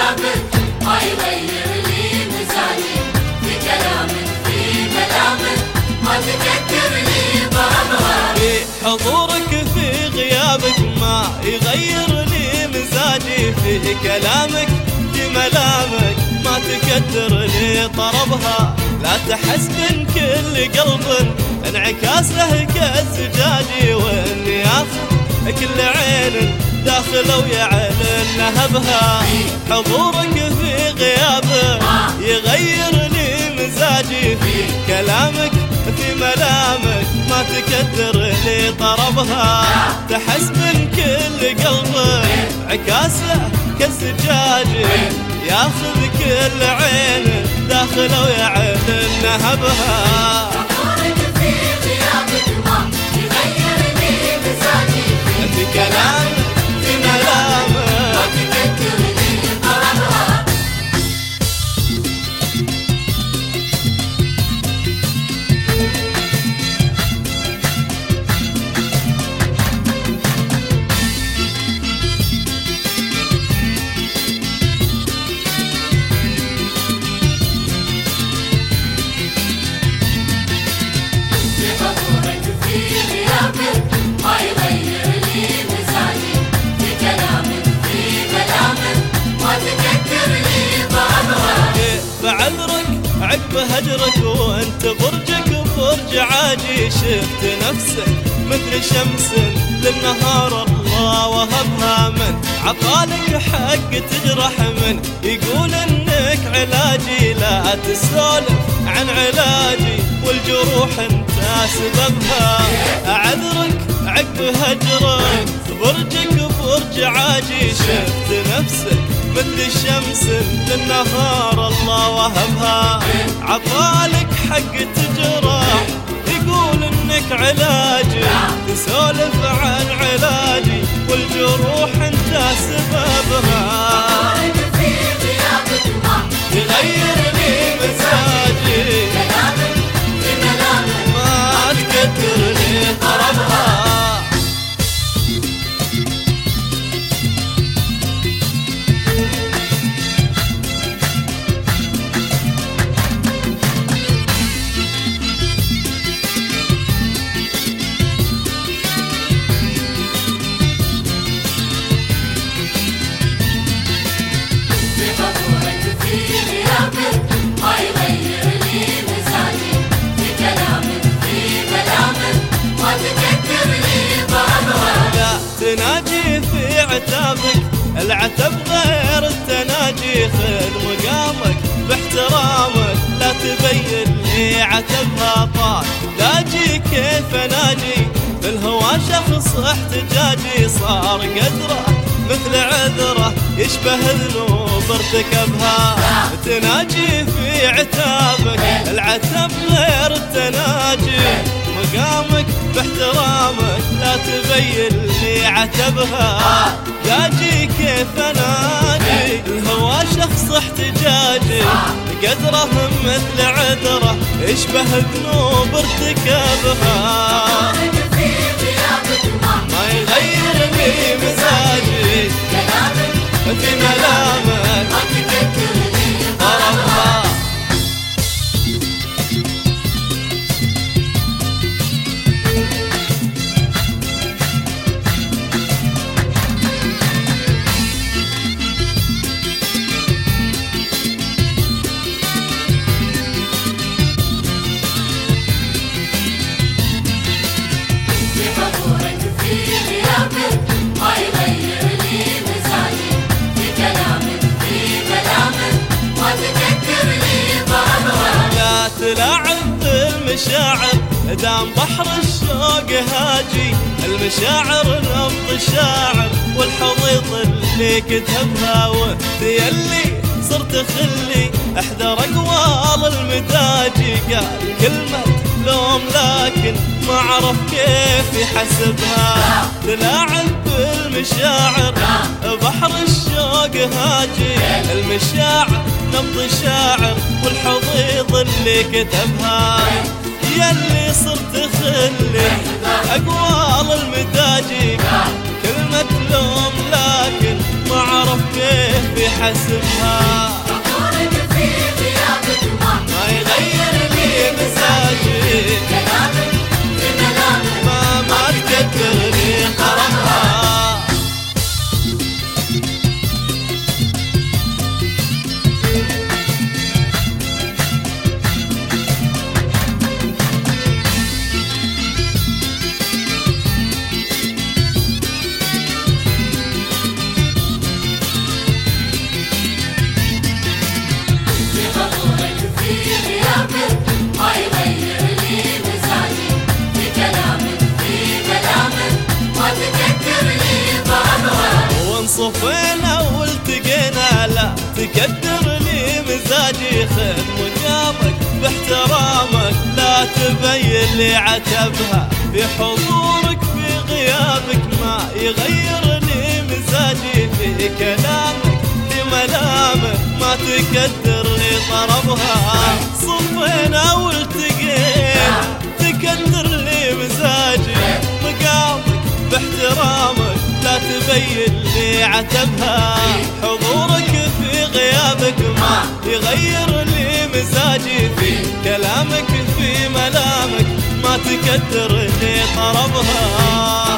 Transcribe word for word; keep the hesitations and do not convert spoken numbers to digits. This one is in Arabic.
غيابك ما يغير لي مزاجي، في كلامك في كلامك ما تكدر لي ضربها. في حضورك في غيابك ما يغير لي مزاجي، في كلامك في ملامك ما تكدر لي طربها. لا تحسبن كل قلب انعكاسه كالزجاجي، وان ياخذ كل عين داخله ويعلن نهبها. حضورك في غيابه يغير لي مزاجي، في كلامك في ملامك ما تكدر لي طربها. تحسبن كل قلب عكاسه كالزجاجي، ياخذ كل عين داخله ويعلن نهبها. حضورك في غيابك ما يغير لي مزاجي، في كلامك في ملامك ما تكدر لي ضربها. حضورك في غيابك ما يغير لي مزاجي، في كلامك في كلامك ما تكدر لي ضربها. بعذرك عقب هجرك وانت برجك برج عاجي، شفت نفسك مثل شمس للنهار الله وهبها. من عطالك حق تجرح، من يقول انك علاجي. لا تسولف عن علاجي والجروح انت سببها. اعذرك عقب هجرك برجك برج عاجي، شفت نفسك مثل الشمس للنهار الله وهبها. عطالك حق تجرح يقول انك علاجي، تسولف عن علاجي والجروح انت سببها. حضورك في غيابك ما يغير لي مزاجي، كلامك في ملامك ما تكدر لي طربها. حضورك في غيابك ما يغير لي مزاجي، في كلامك في كلامك ما تكدر لي ضربها. لا تناجي في عتابك العتب غير التناجي، خذ مقامك باحترامك لا تبين لي عتبها. طال لاجي كيف اناجي بالهوى شخص احتجاجي، صار قدره مثل عذره يشبه ذنوب ارتكبها. تناجي في عتابك العتب غير التناجي، مقامك باحترامك لا تبين لي عتبها. لاجي كيف اناجي الهوى شخص احتجاجي، قدره مثل عذره يشبه ذنوب ارتكبها. حضورك في غيابك ما ما يغير لي مزاجي، كلامك في ملامك ما تكدر لي ضربها. حضورك في غيابك ما يغير لي مزاجي، في كلامك في كلامك ما تكدر لي ضربها. لا تلاعب بالمشاعر دام بحر الشوق هاجي، المشاعر نبض الشاعر والحضيض اللي كتبها. وانت يلي صرت خلي احذر اقوال المداجي، قال كلمة لوم لكن ما عرف كيف يحسبها. تلاعب بالمشاعر بحر الشوق هاجي، المشاعر نبض الشاعر والحضيض اللي كتبها. يلي صرت خلي اقوال المداجي، كلمة لوم لكن ما عرف كيف حسبها. حضورك في غيابك ما يغير لي مزاجي، كلامك في ملامك ما ما تكدر لي طربها. صفينا والتقينا لا تكدر لي مزاجي، خذ مجابك باحترامك لا تبين لي عتبها. في حضورك في غيابك ما يغير لي مزاجي، في كلامك في ملامك ما تكدر لي طربها. صفينا والتقينا تكدر لي مزاجي، مقامك باحترامك لا تبين لي عتبها. حضورك في غيابك ما يغير لي مزاجي، في كلامك في ملامك ما تكدر لي طربها.